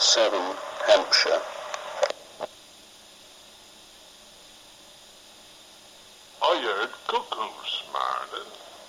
7, Hampshire. I heard cuckoos, Martin.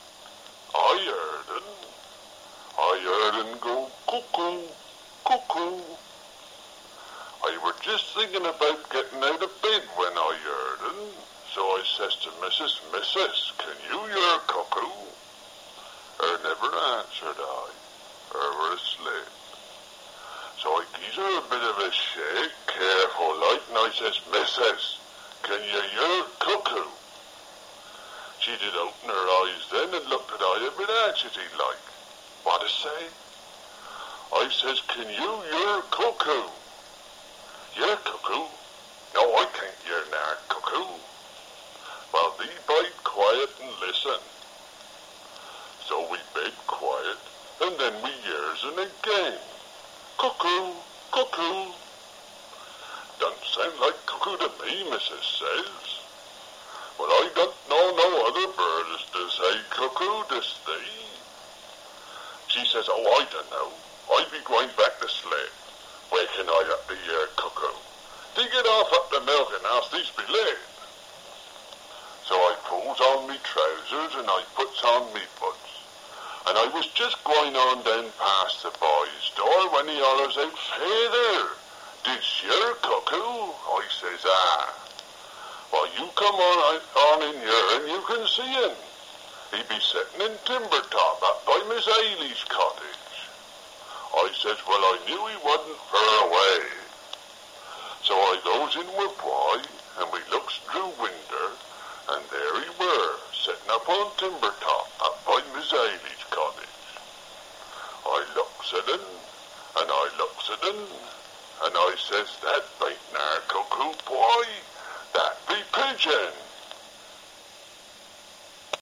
I heard 'en go cuckoo, cuckoo. I were just thinking about getting out of bed when I heard 'en, so I says to Missus, can you hear cuckoo? Her never answered her were asleep. So I gives her a bit of a shake, careful like, and I says, Missus, can you hear cuckoo? She did open her eyes then and looked at I a bit anxiety like. What to say? I says, can you hear cuckoo? Hear cuckoo? No, I can't hear now cuckoo. Well, thee bide quiet and listen. So we bid quiet, and then we hears it again. Cuckoo, cuckoo. Don't sound like cuckoo to me, Missus says. Well, I don't know no other birds to say cuckoo this day. She says, oh, I don't know. I be going back to sleep. Where can I up the cuckoo? They get off up the milking house, these be late. So I pulls on me trousers and I puts on me boots. And I was just going on down past the boy's door when he hollers out, Father, did you hear cuckoo? I says, ah. Well, you come on in here and you can see him. He be sitting in Timbertop up by Miss Ailey's cottage. I says, well, I knew he wasn't far away. So I goes in with boy and we looks through window and there he were, sitting up on Timbertop up by Miss Ailey's cottage. I looks at him and I looks at him and I says, that bain't our cuckoo, boy. That be pigeon.